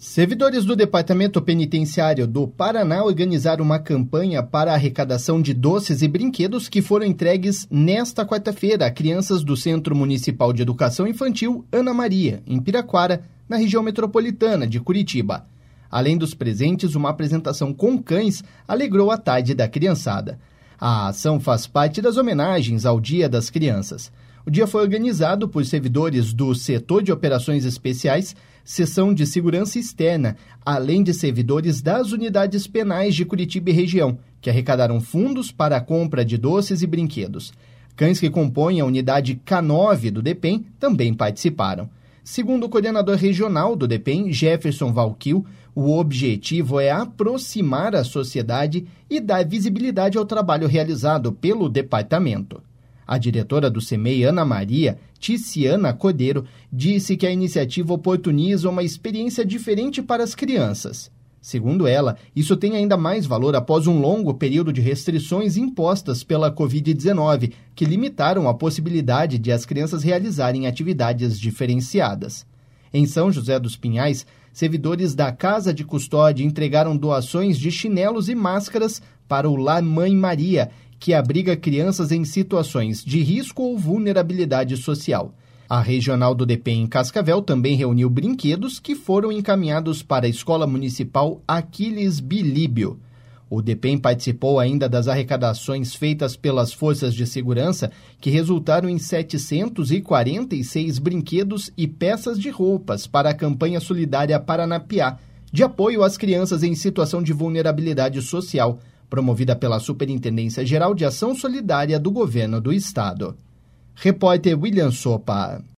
Servidores do Departamento Penitenciário do Paraná organizaram uma campanha para a arrecadação de doces e brinquedos que foram entregues nesta quarta-feira a crianças do Centro Municipal de Educação Infantil Ana Maria, em Piraquara, na região metropolitana de Curitiba. Além dos presentes, uma apresentação com cães alegrou a tarde da criançada. A ação faz parte das homenagens ao Dia das Crianças. O dia foi organizado por servidores do Setor de Operações Especiais, Seção de Segurança Externa, além de servidores das unidades penais de Curitiba e região, que arrecadaram fundos para a compra de doces e brinquedos. Cães que compõem a unidade K9 do DEPEN também participaram. Segundo o coordenador regional do DEPEN, Jefferson Valquil, o objetivo é aproximar a sociedade e dar visibilidade ao trabalho realizado pelo departamento. A diretora do CEMEI, Ana Maria, Ticiana Cordeiro, disse que a iniciativa oportuniza uma experiência diferente para as crianças. Segundo ela, isso tem ainda mais valor após um longo período de restrições impostas pela Covid-19, que limitaram a possibilidade de as crianças realizarem atividades diferenciadas. Em São José dos Pinhais, servidores da Casa de Custódia entregaram doações de chinelos e máscaras para o Lar Mãe Maria, que abriga crianças em situações de risco ou vulnerabilidade social. A regional do DEPEN em Cascavel também reuniu brinquedos que foram encaminhados para a Escola Municipal Aquiles Bilíbio. O DEPEN participou ainda das arrecadações feitas pelas forças de segurança, que resultaram em 746 brinquedos e peças de roupas para a campanha solidária Paranapiá, de apoio às crianças em situação de vulnerabilidade social, promovida pela Superintendência Geral de Ação Solidária do Governo do Estado. Repórter William Sopa.